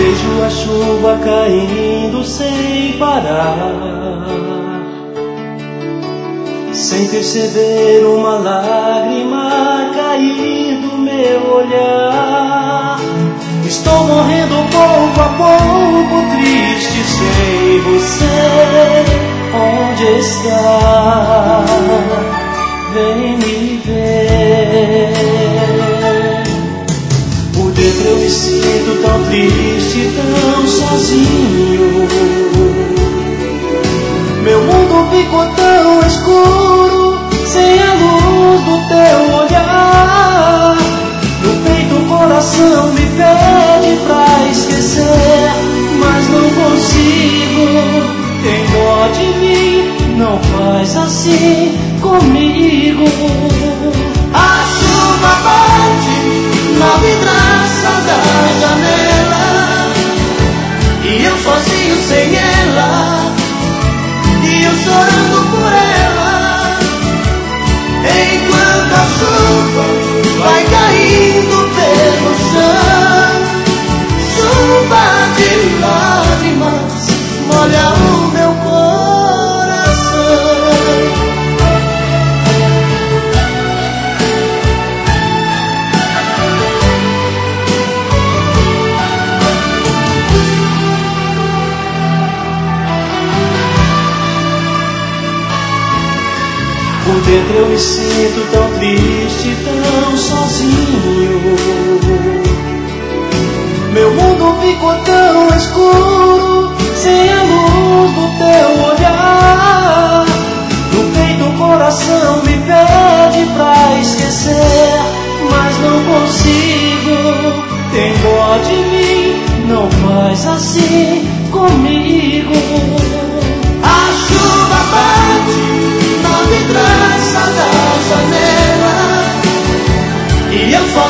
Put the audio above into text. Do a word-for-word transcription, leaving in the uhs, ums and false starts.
Vejo a chuva caindo sem parar, sem perceber uma lágrima cair do meu olhar. Estou morrendo pouco a pouco, triste sem você. Onde está? Vem me ver. Por dentro eu me sinto tão triste, tão sozinho. Meu mundo ficou tão escuro, sem a luz do teu olhar. No peito o coração me pede pra esquecer, mas não consigo. Tem dó de mim, não faz assim comigo. A chuva bate na vidraça da janela, e eu sozinho sem ela, e eu chorando por ela. Enquanto a chuva vai caindo pelo chão, chuva de lágrimas molha o meu coração. Por dentro eu me sinto tão triste, tão sozinho. Meu mundo ficou tão escuro, sem a luz do teu olhar. No peito o coração me pede pra esquecer, mas não consigo. Tem dó de mim, não faz assim comigo. A chuva bate na vidraça da janela, e eu só